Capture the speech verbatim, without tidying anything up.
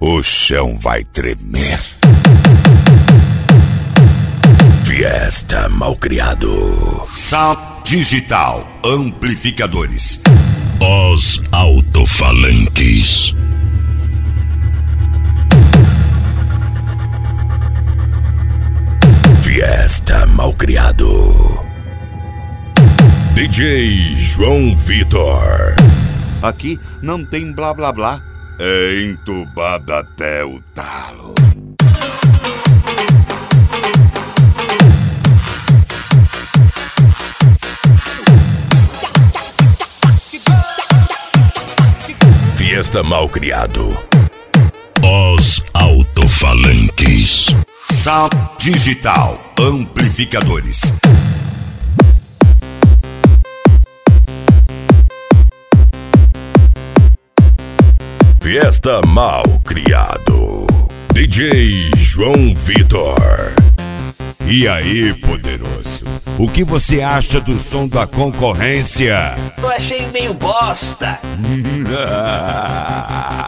o chão vai tremer. Fiesta Malcriado. Sound Digital Amplificadores. Os alto-falantes. Fiesta Malcriado. D J João Vitor. Aqui não tem blá blá blá. É entubado até o talo. Fiesta Malcriado. Os alto-falantes. Sound Digital Amplificadores. Fiesta Malcriado. D J João Vitor. E aí, poderoso? O que você acha do som da concorrência? Eu achei meio bosta.